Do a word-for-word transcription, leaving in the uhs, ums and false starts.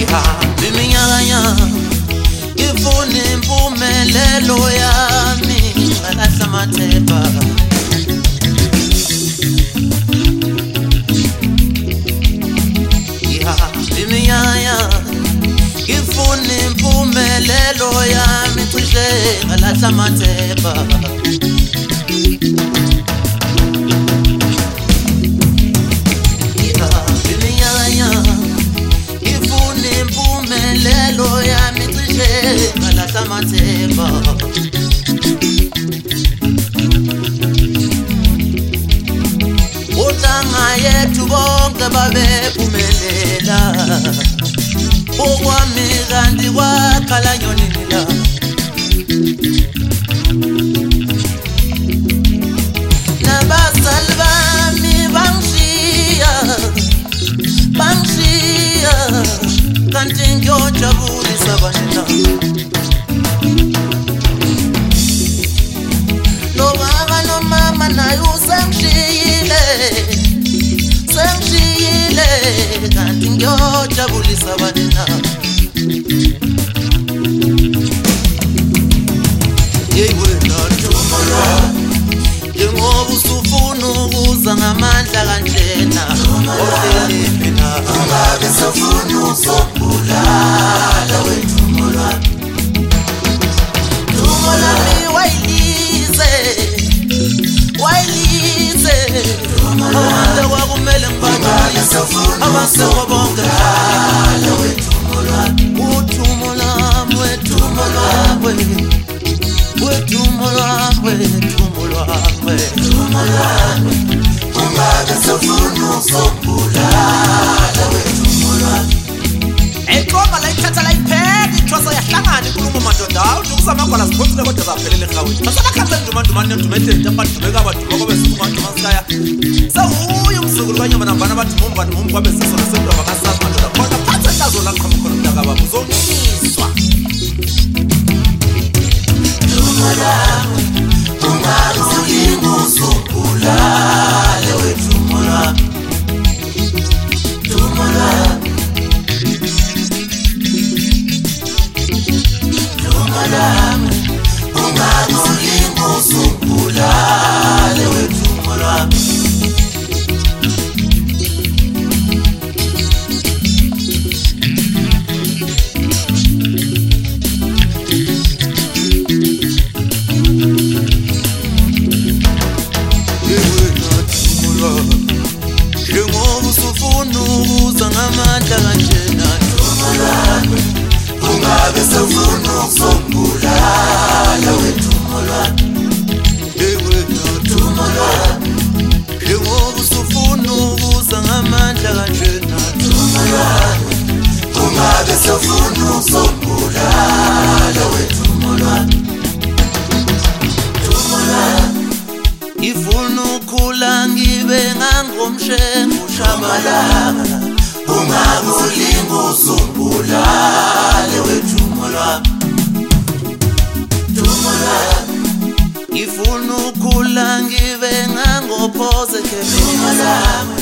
Iminyakanya ngifuna impumelelo yami ngalahla amathemba. Iminyakanya ngifuna impumelelo yami cishe ngalahla amathemba. Lelo yami cishe ngalahla amathemba. Uhlanga yethu bonke babephumelela, okwami kanti kwakhala nyonini la. Nabazali bami bangishiya, bangishiya kanti ngiyojabulisa banina. Lo baba nomama naye usengishiyile, sengishiyile kanti ngiyojabulisa banina. Hey wena Thumela, njengoba usufuna ukuza ngamandla kanjena, ohleli mina ungabe safuna uzobulala weThumela. Thumela wayilize, wayilize abantu kwakumele ngibabulise abasekho bonke la weThumela. uThumela weThumela weThumela weThumela weThumela ungabe safuna uzobulala weThumela. Eqoba la ithatha la iphela ithwasa yahlangana inkulumo madoda awuthi kusamagwala siphosile kodwa zaphelela eqhawini. Asakhathe nduma nduma ndumete ndabadumeka baduma kwabe sikhumanje masikaya. Sawuye umzukulu kanyama nambana bathi mumba mumba kwabe sisona sento bakasazi madoda khona phathe hlazo la qhamu khona umntaka baba uzongiswa. Thumela ungabe uzobulala weThumela. Thumela ungabe uzobulala weThumela. Njengoba usufuna ukuza ngamandla kanjena Thumela, ungabe safuna ukuzobulala weThumela. Hey wena Thumela, njengoba usufuna ukuza ngamandla kanjena Thumela, ungabe safuna ukuzobulala weThumela. Thumela ngifuna ukukhula ngibe ngangomshengu ushabalala, ungabe ulinga uzobulala weThumela. Thumela ngifuna ukukhula ngibe ngangophoze Thumela